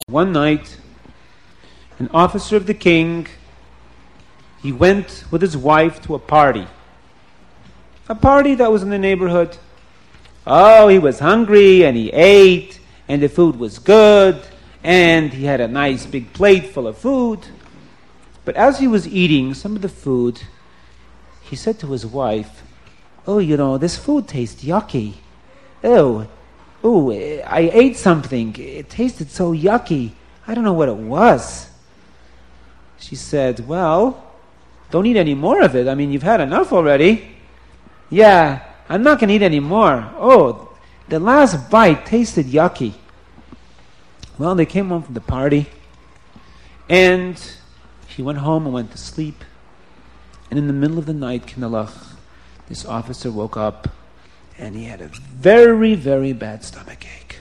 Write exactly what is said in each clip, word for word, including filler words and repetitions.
One night, an officer of the king, he went with his wife to a party. A party that was in the neighborhood. Oh, he was hungry and he ate and the food was good and he had a nice big plate full of food. But as he was eating some of the food, he said to his wife, "Oh, you know, this food tastes yucky. Oh, oh, I ate something. It tasted so yucky. I don't know what it was." She said, "Well, don't eat any more of it. I mean, you've had enough already." "Yeah, I'm not going to eat any more. Oh, the last bite tasted yucky." Well, they came home from the party, and he went home and went to sleep. And in the middle of the night, Kinalach, this officer woke up, and he had a very, very bad stomach ache.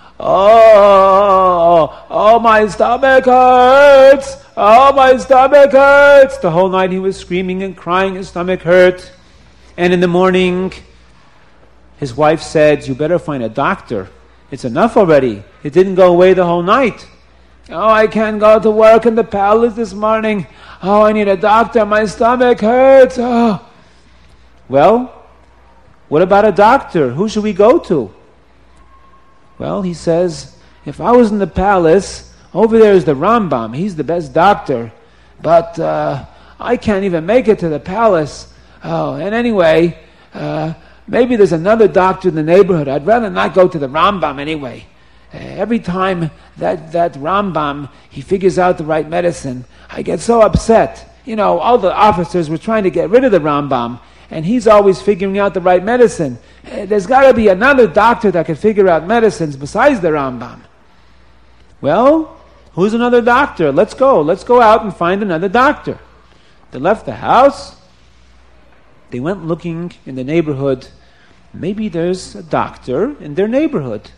Oh, oh, my stomach hurts. Oh, my stomach hurts. The whole night he was screaming and crying, his stomach hurt. And in the morning, his wife said, "You better find a doctor. It's enough already. It didn't go away the whole night." "Oh, I can't go to work in the palace this morning. Oh, I need a doctor. My stomach hurts." Oh. Well, what about a doctor? Who should we go to? Well, he says, "If I was in the palace, over there is the Rambam. He's the best doctor. But uh, I can't even make it to the palace. Oh, and anyway, uh, maybe there's another doctor in the neighborhood. I'd rather not go to the Rambam anyway. Uh, every time that, that Rambam, he figures out the right medicine, I get so upset. You know, all the officers were trying to get rid of the Rambam, and he's always figuring out the right medicine. Uh, there's got to be another doctor that can figure out medicines besides the Rambam." Well, who's another doctor? Let's go. Let's go out and find another doctor. They left the house. They went looking in the neighborhood. Maybe there's a doctor in their neighborhood.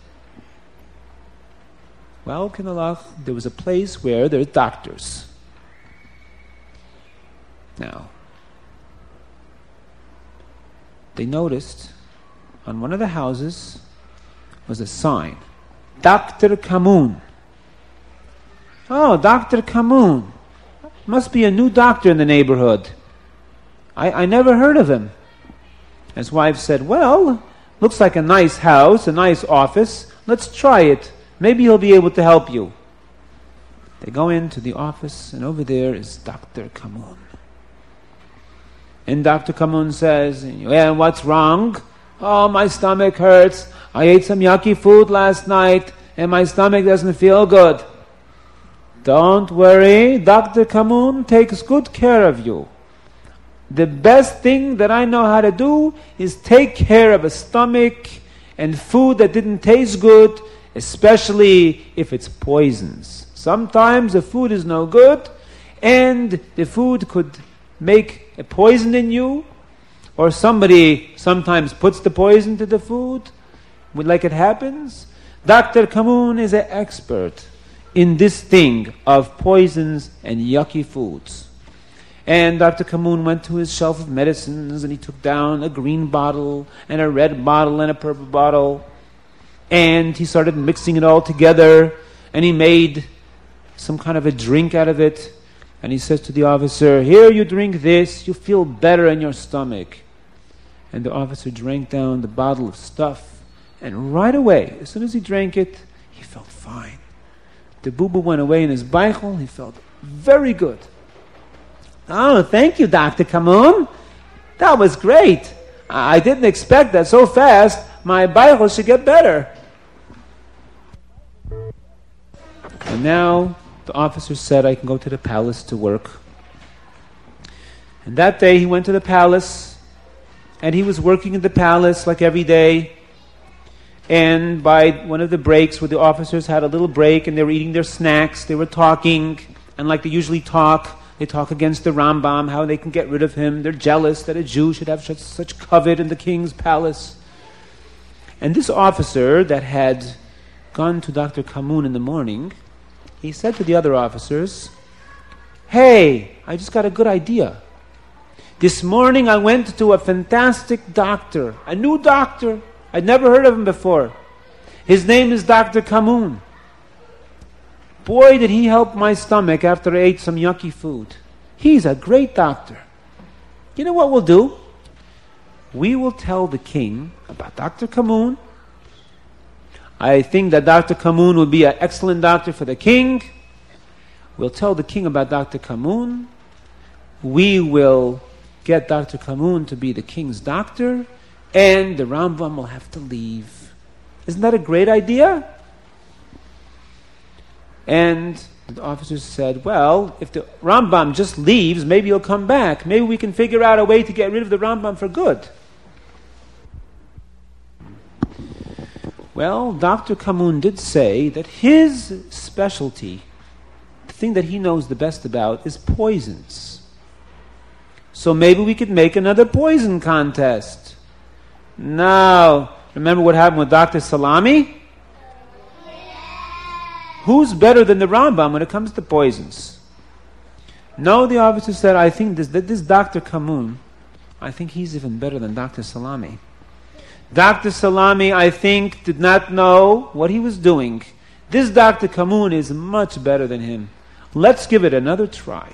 Well, Kinalach, there was a place where there's doctors. Now, they noticed on one of the houses was a sign, Doctor Kamun. Oh, Doctor Kamun. Must be a new doctor in the neighborhood. I, I never heard of him. His wife said, "Well, looks like a nice house, a nice office. Let's try it. Maybe he'll be able to help you." They go into the office, and over there is Doctor Kamun. And Doctor Kamun says, "Well, what's wrong?" "Oh, my stomach hurts. I ate some yucky food last night, and my stomach doesn't feel good." "Don't worry. Doctor Kamun takes good care of you. The best thing that I know how to do is take care of a stomach and food that didn't taste good, especially if it's poisons. Sometimes the food is no good, and the food could make a poison in you, or somebody sometimes puts the poison to the food, like it happens. Doctor Kamun is an expert in this thing of poisons and yucky foods." And Doctor Kamun went to his shelf of medicines, and he took down a green bottle and a red bottle and a purple bottle, and he started mixing it all together, and he made some kind of a drink out of it. And he says to the officer, "Here, you drink this, you feel better in your stomach." And the officer drank down the bottle of stuff, and right away, as soon as he drank it, he felt fine. The boo-boo went away in his beichel. He felt very good. "Oh, thank you, Doctor Kamun. That was great. I didn't expect that so fast. My beichel should get better." And now the officer said, "I can go to the palace to work." And that day he went to the palace, and he was working in the palace like every day. And by one of the breaks where the officers had a little break and they were eating their snacks, they were talking, and like they usually talk, they talk against the Rambam, how they can get rid of him. They're jealous that a Jew should have such, such covet in the king's palace. And this officer that had gone to Doctor Kamun in the morning, he said to the other officers, "Hey, I just got a good idea. This morning I went to a fantastic doctor, a new doctor. I'd never heard of him before. His name is Doctor Kamun. boy, did he help my stomach after I ate some yucky food. He's a great doctor. You know what we'll do? We will tell the king about Doctor Kamoon. I think that Doctor Kamoon would be an excellent doctor for the king. We'll tell the king about Doctor Kamoon. We will get Doctor Kamoon to be the king's doctor, and the Rambam will have to leave. Isn't that a great idea? And the officers said, well, if the Rambam just leaves, maybe he'll come back. Maybe we can figure out a way to get rid of the Rambam for good. Well, Doctor Kamoon did say that his specialty, the thing that he knows the best about, is poisons. So maybe we could make another poison contest. Now, remember what happened with Doctor Salami? Who's better than the Rambam when it comes to poisons? No, the officer said, I think this, that this Doctor Kamoon, I think he's even better than Doctor Salami. Doctor Salami, I think, did not know what he was doing. This Doctor Kamoon is much better than him. Let's give it another try.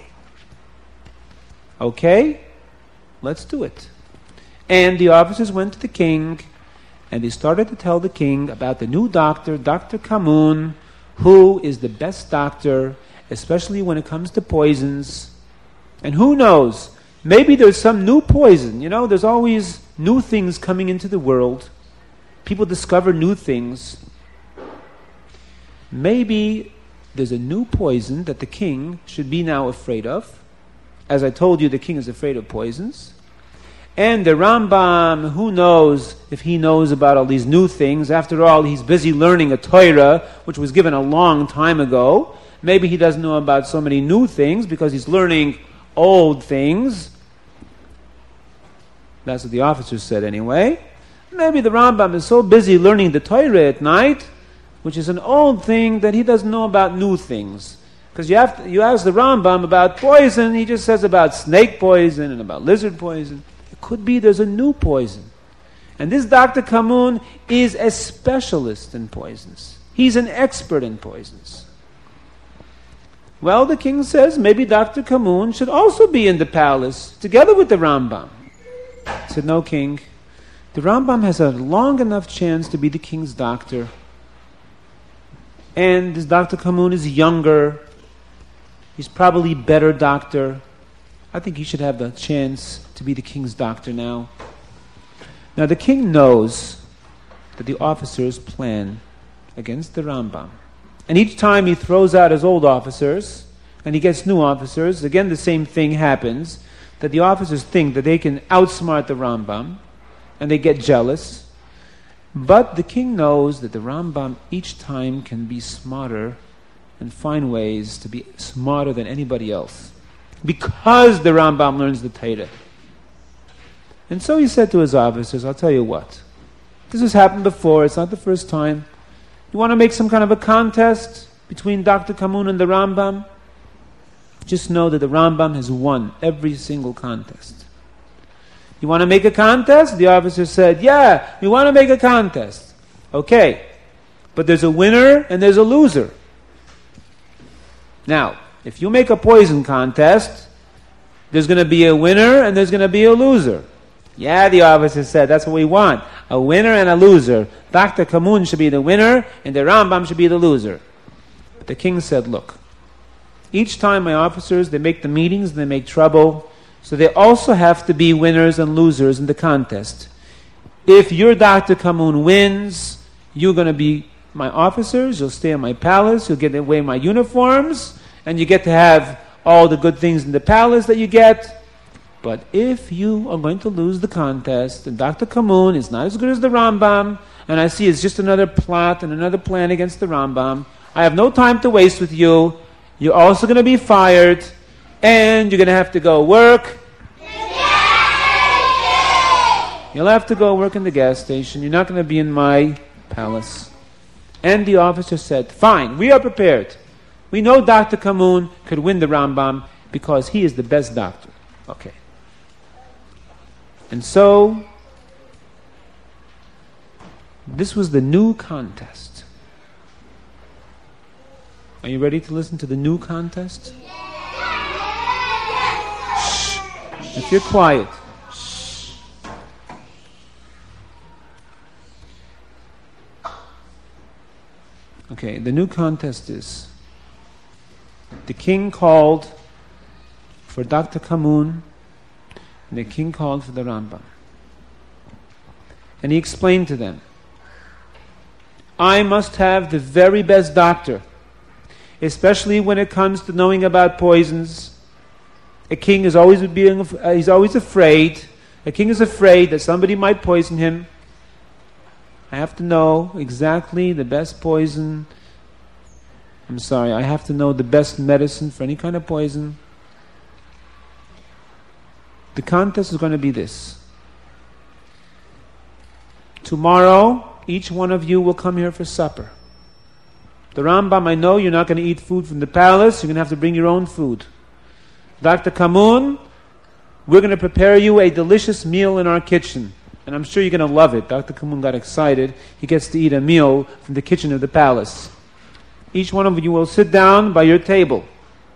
Okay? Let's do it. And the officers went to the king, and they started to tell the king about the new doctor, Doctor Kamoon, who is the best doctor, especially when it comes to poisons. And who knows, maybe there's some new poison. You know, there's always new things coming into the world. People discover new things. Maybe there's a new poison that the king should be now afraid of. As I told you, the king is afraid of poisons. And the Rambam, who knows if he knows about all these new things. After all, he's busy learning a Torah, which was given a long time ago. Maybe he doesn't know about so many new things because he's learning old things. That's what the officers said anyway. Maybe the Rambam is so busy learning the Torah at night, which is an old thing, that he doesn't know about new things. Because you have to, you ask the Rambam about poison, he just says about snake poison and about lizard poison. It could be there's a new poison. And this Doctor Kamoon is a specialist in poisons. He's an expert in poisons. Well, the king says maybe Doctor Kamoon should also be in the palace together with the Rambam. He said, no, king. The Rambam has a long enough chance to be the king's doctor. And this Doctor Kamoon is younger. He's probably a better doctor. I think he should have the chance to be the king's doctor now. Now the king knows that the officers plan against the Rambam. And each time he throws out his old officers and he gets new officers, again the same thing happens, that the officers think that they can outsmart the Rambam and they get jealous. But the king knows that the Rambam each time can be smarter and find ways to be smarter than anybody else, because the Rambam learns the Torah. And so he said to his officers, I'll tell you what, this has happened before, it's not the first time. You want to make some kind of a contest between Doctor Kamoon and the Rambam? Just know that the Rambam has won every single contest. You want to make a contest? The officer said, yeah, we want to make a contest. Okay, but there's a winner and there's a loser. Now, if you make a poison contest, there's going to be a winner and there's going to be a loser. Yeah, the officer said, that's what we want. A winner and a loser. Doctor Kamoon should be the winner and the Rambam should be the loser. But the king said, look, each time my officers, they make the meetings and they make trouble, so they also have to be winners and losers in the contest. If your Doctor Kamoon wins, you're going to be my officers, you'll stay in my palace, you'll get away my uniforms, and you get to have all the good things in the palace that you get. But if you are going to lose the contest, and Doctor Kamoon is not as good as the Rambam, and I see it's just another plot and another plan against the Rambam, I have no time to waste with you. You're also going to be fired, and you're going to have to go work. You'll have to go work in the gas station. You're not going to be in my palace. And the officer said, fine, we are prepared. We know Doctor Kamoon could win the Rambam because he is the best doctor. Okay. And so, this was the new contest. Are you ready to listen to the new contest? Shh. If you're quiet. Shh. Okay, the new contest is, the king called for Doctor Kamun, and the king called for the Rambam. And he explained to them, I must have the very best doctor, especially when it comes to knowing about poisons. A king is always being, uh, he's always afraid. A king is afraid that somebody might poison him. I have to know exactly the best poison. I'm sorry, I have to know the best medicine for any kind of poison. The contest is going to be this. Tomorrow, each one of you will come here for supper. The Rambam, I know you're not going to eat food from the palace. You're going to have to bring your own food. Doctor Kamun, we're going to prepare you a delicious meal in our kitchen. And I'm sure you're going to love it. Doctor Kamun got excited. He gets to eat a meal from the kitchen of the palace. Each one of you will sit down by your table.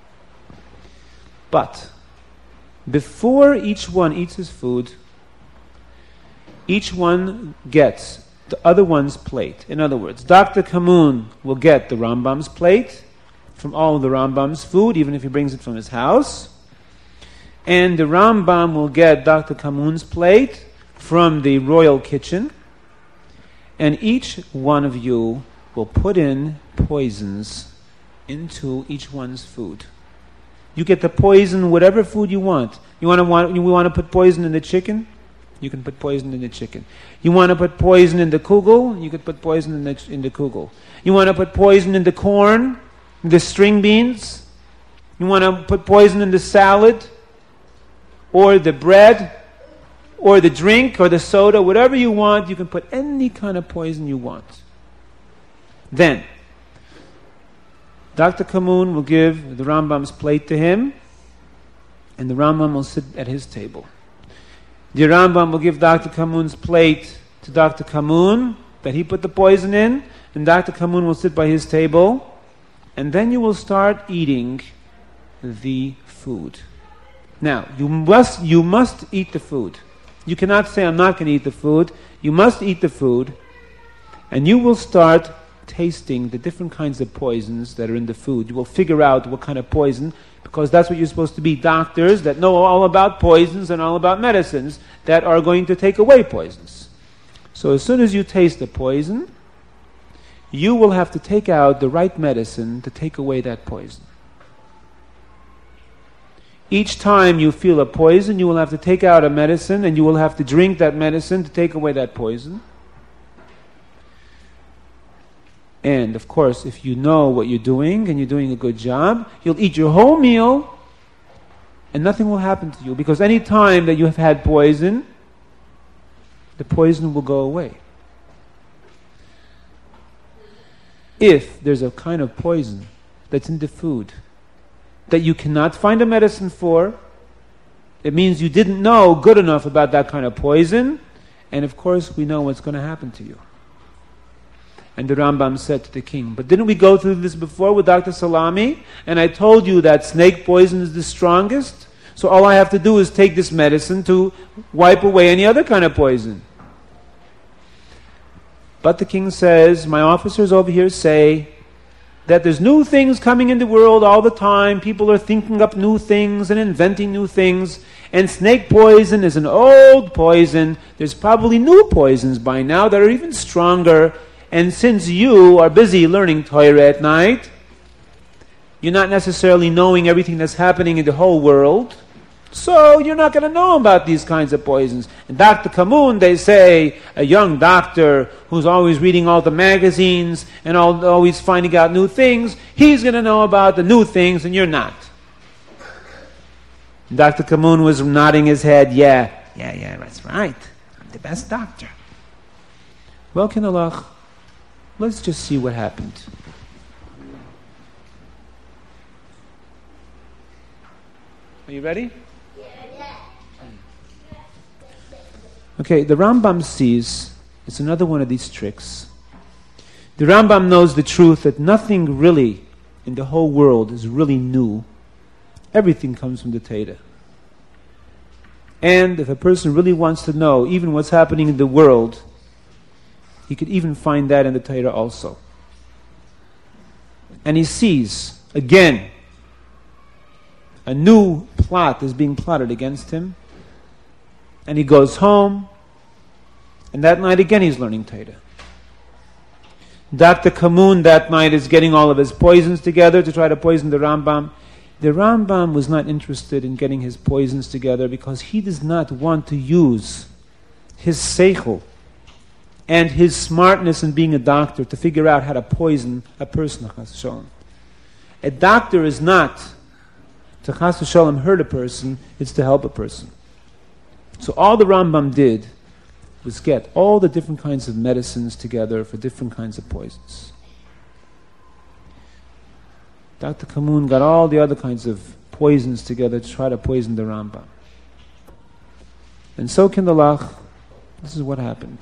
But before each one eats his food, each one gets the other one's plate. In other words, Doctor Kamun will get the Rambam's plate from all of the Rambam's food, even if he brings it from his house. And the Rambam will get Doctor Kamun's plate from the royal kitchen. And each one of you will put in poisons into each one's food. You get to poison whatever food you want. You want to want you want to put poison in the chicken? You can put poison in the chicken. You want to put poison in the kugel? You could put poison in the in the kugel. You want to put poison in the corn, the string beans? You want to put poison in the salad, or the bread, or the drink, or the soda, whatever you want. You can put any kind of poison you want. Then, Doctor Kamun will give the Rambam's plate to him, and the Rambam will sit at his table. The Rambam will give Doctor Kamun's plate to Doctor Kamun, that he put the poison in, and Doctor Kamun will sit by his table, and then you will start eating the food. Now, you must you must eat the food. You cannot say, I'm not going to eat the food. You must eat the food, and you will start tasting the different kinds of poisons that are in the food. You will figure out what kind of poison, because that's what you're supposed to be, doctors that know all about poisons and all about medicines that are going to take away poisons. So as soon as you taste the poison, you will have to take out the right medicine to take away that poison. Each time you feel a poison, you will have to take out a medicine, and you will have to drink that medicine to take away that poison. And, of course, if you know what you're doing and you're doing a good job, you'll eat your whole meal and nothing will happen to you. Because any time that you have had poison, the poison will go away. If there's a kind of poison that's in the food that you cannot find a medicine for, it means you didn't know good enough about that kind of poison, and, of course, we know what's going to happen to you. And the Rambam said to the king, but didn't we go through this before with Doctor Salami? And I told you that snake poison is the strongest. So all I have to do is take this medicine to wipe away any other kind of poison. But the king says, my officers over here say that there's new things coming in the world all the time. People are thinking up new things and inventing new things. And snake poison is an old poison. There's probably new poisons by now that are even stronger. And since you are busy learning Torah at night, you're not necessarily knowing everything that's happening in the whole world, so you're not going to know about these kinds of poisons. And Doctor Kamun, they say, a young doctor who's always reading all the magazines and all, always finding out new things, he's going to know about the new things and you're not. Doctor Kamun was nodding his head, yeah, yeah, yeah, that's right. I'm the best doctor. Well, Kinalach, let's just see what happened. Are you ready? Okay, the Rambam sees, it's another one of these tricks. The Rambam knows the truth that nothing really in the whole world is really new, everything comes from the Torah. And if a person really wants to know even what's happening in the world, he could even find that in the Torah also. And he sees, again, a new plot is being plotted against him. And he goes home, and that night again he's learning Torah. Doctor Kamun that night is getting all of his poisons together to try to poison the Rambam. The Rambam was not interested in getting his poisons together because he does not want to use his seichel and his smartness in being a doctor to figure out how to poison a person. A doctor is not to chas v'sholem hurt a person, it's to help a person. So all the Rambam did was get all the different kinds of medicines together for different kinds of poisons. Doctor Kamun got all the other kinds of poisons together to try to poison the Rambam. And so Kinderlach, this is what happened.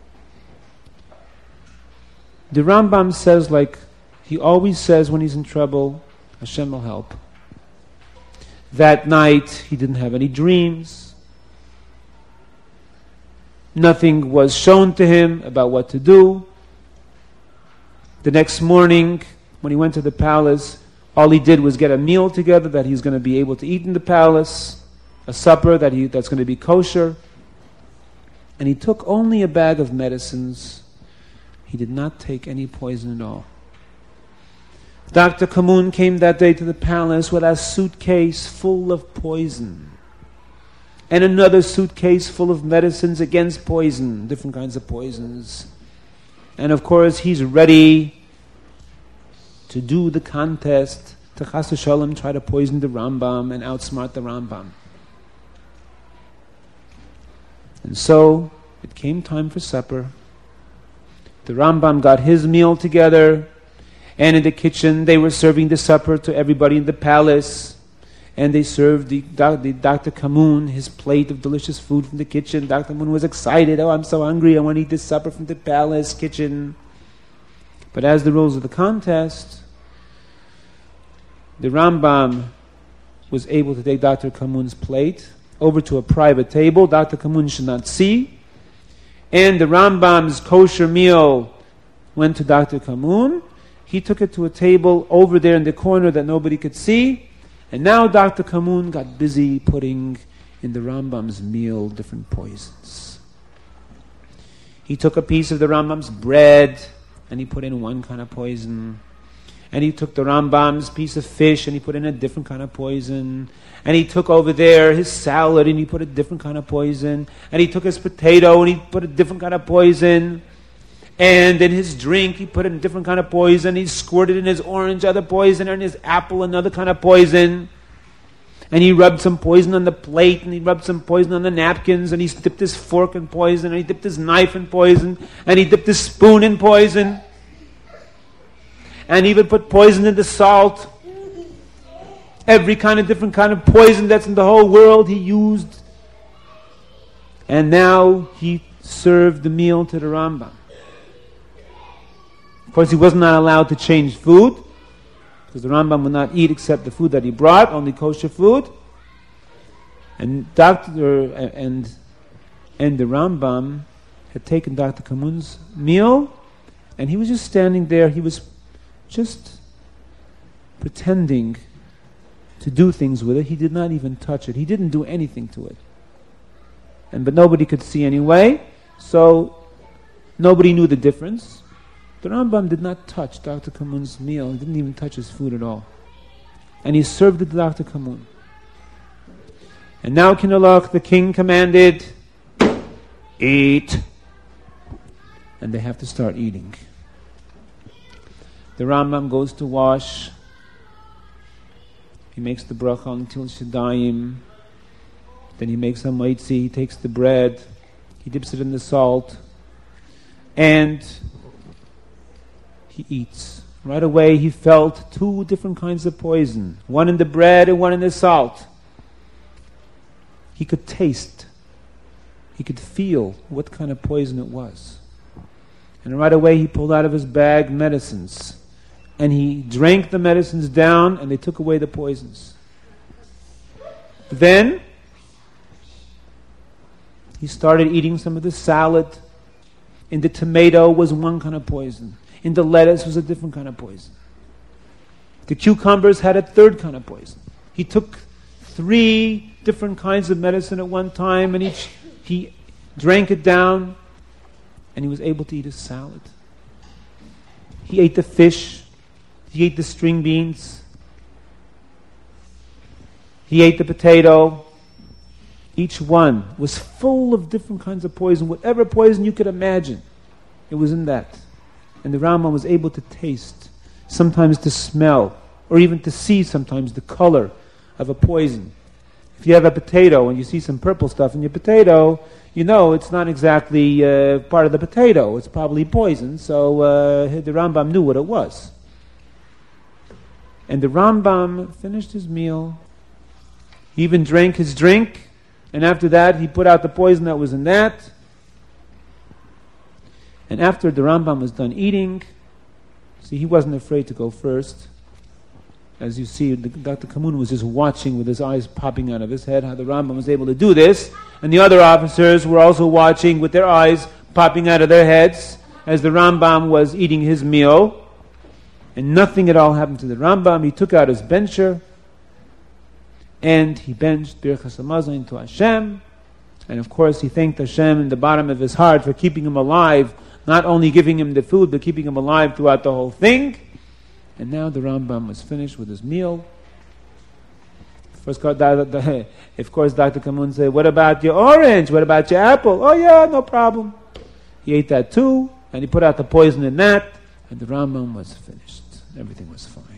The Rambam says, like he always says when he's in trouble, Hashem will help. That night he didn't have any dreams. Nothing was shown to him about what to do. The next morning, when he went to the palace, all he did was get a meal together that he's going to be able to eat in the palace, a supper that he that's going to be kosher. And he took only a bag of medicines. He did not take any poison at all. Doctor Kamun came that day to the palace with a suitcase full of poison. And another suitcase full of medicines against poison, different kinds of poisons. And of course, he's ready to do the contest, to chas v'sholem try to poison the Rambam and outsmart the Rambam. And so, it came time for supper. The Rambam got his meal together, and in the kitchen they were serving the supper to everybody in the palace. And they served the, the Doctor Kamun his plate of delicious food from the kitchen. Doctor Kamun was excited. Oh, I'm so hungry. I want to eat this supper from the palace kitchen. But as the rules of the contest, the Rambam was able to take Doctor Kamun's plate over to a private table. Doctor Kamun should not see. And the Rambam's kosher meal went to Doctor Kamun. He took it to a table over there in the corner that nobody could see. And now Doctor Kamun got busy putting in the Rambam's meal different poisons. He took a piece of the Rambam's bread and he put in one kind of poison. And he took the Rambam's piece of fish and he put in a different kind of poison. And he took over there his salad and he put a different kind of poison. And he took his potato and he put a different kind of poison. And in his drink, he put in a different kind of poison. He squirted in his orange other poison, and in his apple another kind of poison. And he rubbed some poison on the plate, and he rubbed some poison on the napkins, and he dipped his fork in poison, and he dipped his knife in poison, and he dipped his spoon in poison. And he even put poison in the salt. Every kind of different kind of poison that's in the whole world he used. And now he served the meal to the Rambam. Of course, he was not allowed to change food, because the Rambam would not eat except the food that he brought, only kosher food. And Doctor and and the Rambam had taken Doctor Kamun's meal, and he was just standing there. He was just pretending to do things with it. He did not even touch it. He didn't do anything to it. And but nobody could see anyway, so nobody knew the difference. The Rambam did not touch Doctor Kamun's meal. He didn't even touch his food at all. And he served it to Doctor Kamun. And now Kinderlach, the king commanded, eat. And they have to start eating. The Rambam goes to wash. He makes the bracha on Til Shadayim. Then he makes a maitzi. He takes the bread. He dips it in the salt. And he eats. Right away he felt two different kinds of poison. One in the bread and one in the salt. He could taste. He could feel what kind of poison it was. And right away he pulled out of his bag medicines. and he drank the medicines down, and they took away the poisons. Then he started eating some of the salad. In the tomato was one kind of poison. In the lettuce was a different kind of poison. The cucumbers had a third kind of poison. He took three different kinds of medicine at one time, and each he drank it down, and he was able to eat a salad. He ate the fish. He ate the string beans. He ate the potato. Each one was full of different kinds of poison. Whatever poison you could imagine, it was in that. And the Rambam was able to taste, sometimes to smell, or even to see sometimes the color of a poison. If you have a potato and you see some purple stuff in your potato, you know it's not exactly uh, part of the potato. It's probably poison. So uh, the Rambam knew what it was. And the Rambam finished his meal. He even drank his drink. And after that, he put out the poison that was in that. And after the Rambam was done eating, see, he wasn't afraid to go first. As you see, the, Doctor Kamun was just watching with his eyes popping out of his head how the Rambam was able to do this. And the other officers were also watching with their eyes popping out of their heads as the Rambam was eating his meal. And nothing at all happened to the Rambam. He took out his bencher and he benched Birchas Hamazon to Hashem. And of course he thanked Hashem in the bottom of his heart for keeping him alive, not only giving him the food, but keeping him alive throughout the whole thing. And now the Rambam was finished with his meal. First, of course, Doctor Kamun said, "What about your orange? What about your apple?" "Oh yeah, no problem." He ate that too, and he put out the poison in that, and the Rambam was finished. Everything was fine.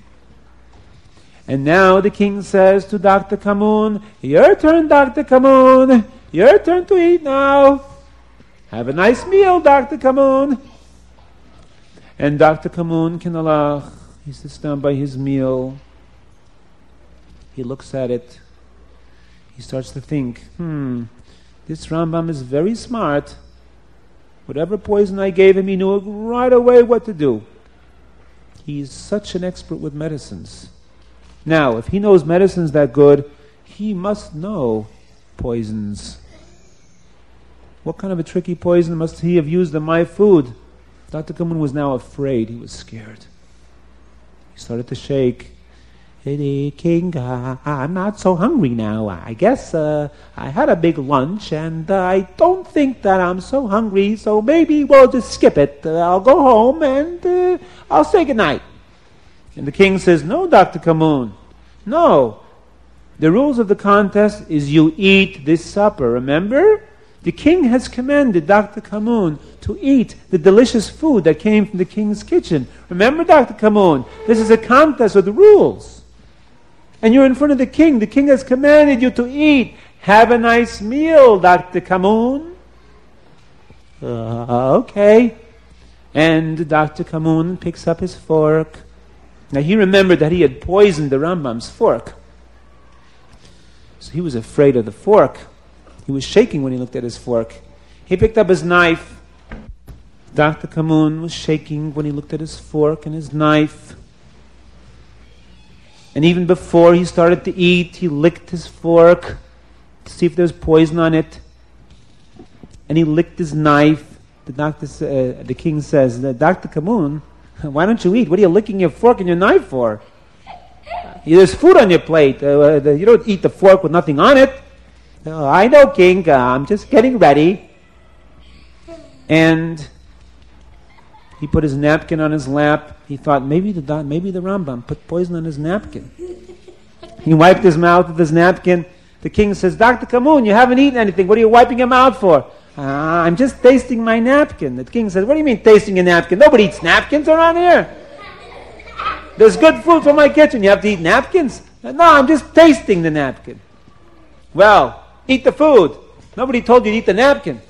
And now the king says to Doctor Kamun, "Your turn, Doctor Kamun. Your turn to eat now. Have a nice meal, Doctor Kamun." And Doctor Kamun, Kinalach, he sits down by his meal. He looks at it. He starts to think, hmm, this Rambam is very smart. Whatever poison I gave him, he knew right away what to do. He's such an expert with medicines. Now, if he knows medicines that good, he must know poisons. What kind of a tricky poison must he have used in my food? Doctor Kamun was now afraid. He was scared. He started to shake. "Hey, King, uh, I'm not so hungry now. I guess uh, I had a big lunch, and uh, I don't think that I'm so hungry, so maybe we'll just skip it. Uh, I'll go home, and uh, I'll say goodnight." And the king says, "No, Doctor Kamun, no. The rules of the contest is you eat this supper, remember? The king has commanded Doctor Kamun to eat the delicious food that came from the king's kitchen. Remember, Doctor Kamun, this is a contest with the rules. And you're in front of the king. The king has commanded you to eat. Have a nice meal, Doctor Kamun." Uh, okay. And Doctor Kamun picks up his fork. Now he remembered that he had poisoned the Rambam's fork. So he was afraid of the fork. He was shaking when he looked at his fork. He picked up his knife. Doctor Kamun was shaking when he looked at his fork and his knife. And even before he started to eat, he licked his fork to see if there's poison on it. And he licked his knife. The doctor, uh, the king says, "Doctor Kamun, why don't you eat? What are you licking your fork and your knife for? There's food on your plate. Uh, you don't eat the fork with nothing on it." "Oh, I know, King. Uh, I'm just getting ready." And he put his napkin on his lap. He thought maybe the maybe the Rambam put poison on his napkin. He wiped his mouth with his napkin. The king says, "Doctor Kamun, you haven't eaten anything. What are you wiping your mouth for?" Uh, "I'm just tasting my napkin." The king says, "What do you mean tasting a napkin? Nobody eats napkins around here. There's good food from my kitchen. You have to eat napkins?" "No, I'm just tasting the napkin." "Well, eat the food. Nobody told you to eat the napkin."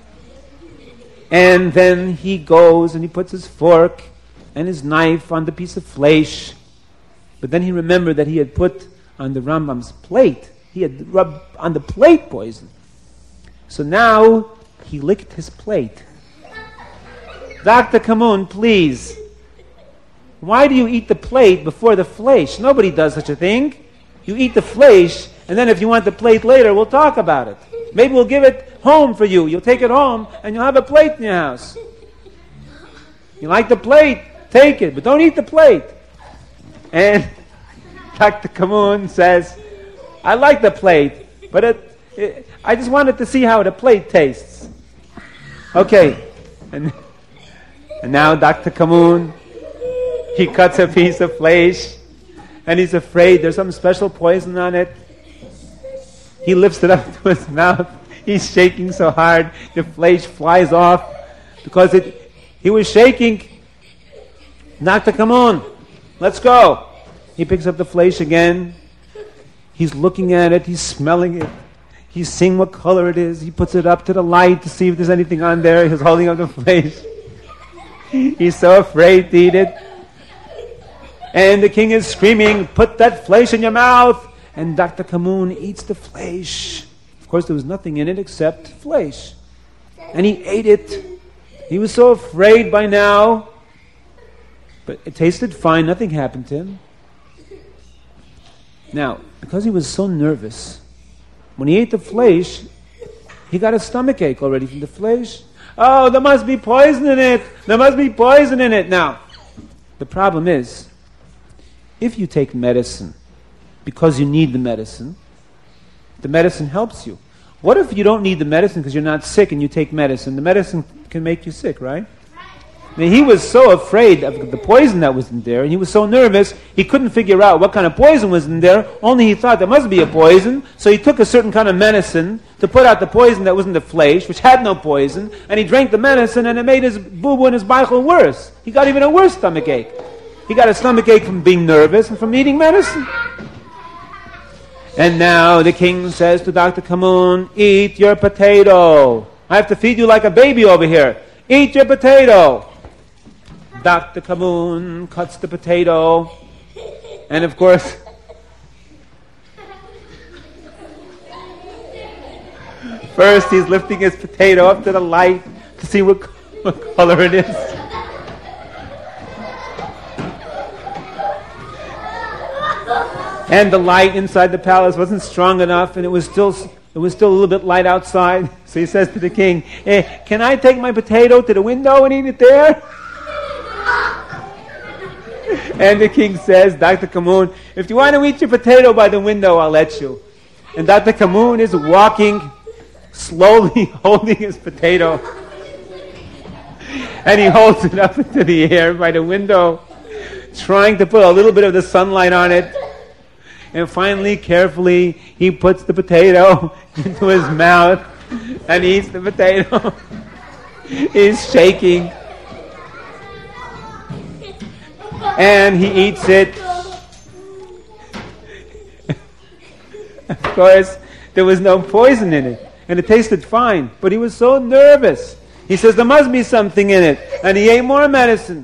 And then he goes and he puts his fork and his knife on the piece of flesh. But then he remembered that he had put on the Rambam's plate. He had rubbed on the plate poison. So now he licked his plate. "Doctor Kamun, please, why do you eat the plate before the flesh? Nobody does such a thing. You eat the flesh, and then if you want the plate later, we'll talk about it. Maybe we'll give it home for you. You'll take it home, and you'll have a plate in your house. You like the plate? Take it, but don't eat the plate. And Doctor Kamoon says, I like the plate, but it, it, I just wanted to see how the plate tastes. Okay. And, and now Doctor Kamoon, he cuts a piece of flesh, and he's afraid there's some special poison on it. He lifts it up to his mouth. He's shaking so hard, the flesh flies off because it. He was shaking. Doctor Kamoon, let's go. He picks up the flesh again. He's looking at it. He's smelling it. He's seeing what color it is. He puts it up to the light to see if there's anything on there. He's holding up the flesh. He's so afraid to eat it. And the king is screaming, put that flesh in your mouth. And Doctor Kamoon eats the flesh. Of course, there was nothing in it except flesh. And he ate it. He was so afraid by now. But it tasted fine. Nothing happened to him. Now, because he was so nervous, when he ate the flesh, he got a stomach ache already from the flesh. Oh, there must be poison in it. There must be poison in it. Now, the problem is, if you take medicine because you need the medicine, the medicine helps you. What if you don't need the medicine because you're not sick and you take medicine? The medicine can make you sick, right? I mean, he was so afraid of the poison that was in there, and he was so nervous, he couldn't figure out what kind of poison was in there, only he thought there must be a poison, so he took a certain kind of medicine to put out the poison that was in the flesh, which had no poison, and he drank the medicine, and it made his boo-boo and his baichel worse. He got even a worse stomach ache. He got a stomach ache from being nervous and from eating medicine. And now the king says to Doctor Kamoon, eat your potato. I have to feed you like a baby over here. Eat your potato. Doctor Kamoon cuts the potato, and of course, first he's lifting his potato up to the light to see what, what color it is. And the light inside the palace wasn't strong enough, and it was still it was still a little bit light outside. So he says to the king, eh, can I take my potato to the window and eat it there? And the king says, Doctor Kamoon, if you want to eat your potato by the window, I'll let you. And Doctor Kamoon is walking, slowly holding his potato. And he holds it up into the air by the window, trying to put a little bit of the sunlight on it. And finally, carefully, he puts the potato into his mouth and eats the potato. He's shaking. And he eats it. Of course, there was no poison in it. And it tasted fine. But he was so nervous. He says, there must be something in it. And he ate more medicine.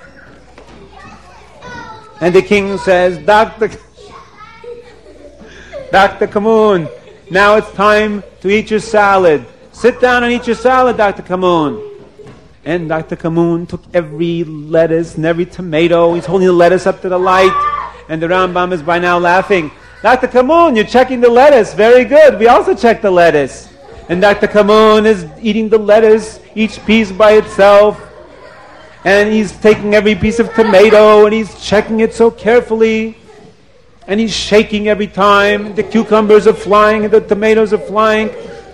And the king says, Doctor Doctor Kamoon, now it's time to eat your salad. Sit down and eat your salad, Doctor Kamoon. And Doctor Kamoon took every lettuce and every tomato. He's holding the lettuce up to the light. And the Rambam is by now laughing. Doctor Kamoon, you're checking the lettuce. Very good. We also check the lettuce. And Doctor Kamoon is eating the lettuce, each piece by itself. And he's taking every piece of tomato and he's checking it so carefully. And he's shaking every time. The cucumbers are flying and the tomatoes are flying.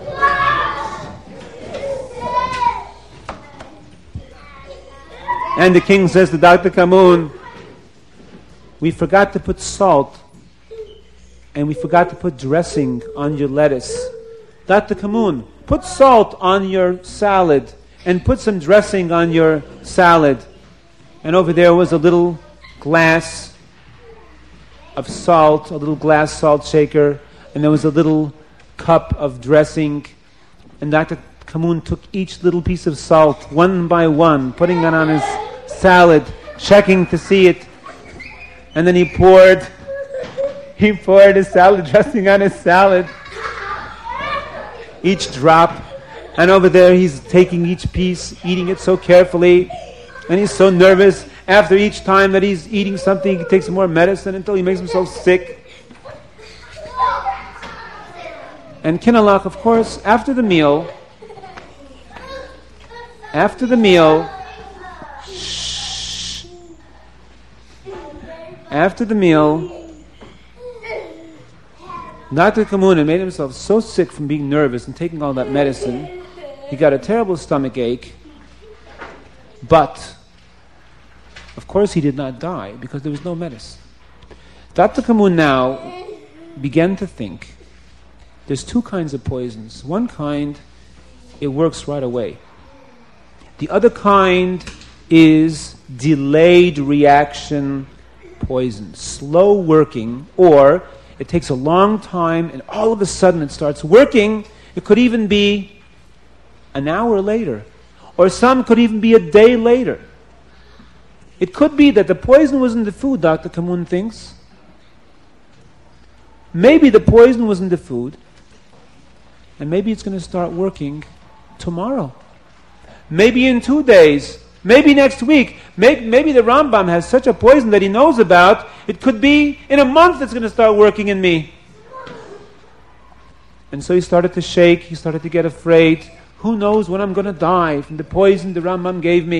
And the king says to Doctor Kamoon, we forgot to put salt and we forgot to put dressing on your lettuce. Doctor Kamoon, put salt on your salad and put some dressing on your salad. And over there was a little glass of salt, a little glass salt shaker, and there was a little cup of dressing. And Doctor Kamoon took each little piece of salt, one by one, putting it on his salad, checking to see it. And then he poured, he poured his salad dressing on his salad. Each drop. And over there he's taking each piece, eating it so carefully. And he's so nervous. after each time that he's eating something, he takes more medicine until he makes himself sick. And kinalach, of course, after the meal, after the meal, shh, after the meal, Doctor Kamuna made himself so sick from being nervous and taking all that medicine, he got a terrible stomach ache. But, of course, he did not die because there was no medicine. Doctor Kamun now began to think, there's two kinds of poisons. One kind, it works right away. The other kind is delayed reaction poison, slow working, or it takes a long time and all of a sudden it starts working. It could even be an hour later, or some could even be a day later. It could be that the poison was in the food, Doctor Kamun thinks. Maybe the poison was in the food, and maybe it's going to start working tomorrow. Maybe in two days. Maybe next week. Maybe, maybe the Rambam has such a poison that he knows about. It could be in a month it's going to start working in me. And so he started to shake. He started to get afraid. Who knows when I'm going to die from the poison the Rambam gave me?